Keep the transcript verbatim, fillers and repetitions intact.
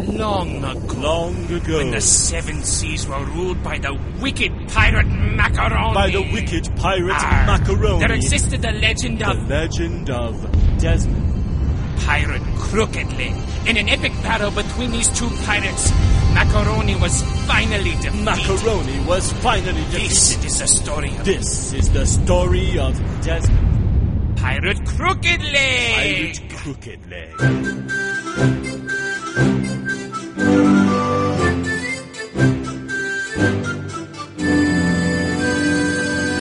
long ago. Long ago. When the seven seas were ruled by the wicked pirate Macaroni. By the wicked pirate Arr, Macaroni. There existed the legend The of... legend of Desmond. Pirate Crooked Leg. In an epic battle between these two pirates, Macaroni was finally defeated. Macaroni was finally defeated. This is the story of... This is the story of Desmond. Pirate Crooked Leg. Pirate Crooked Leg.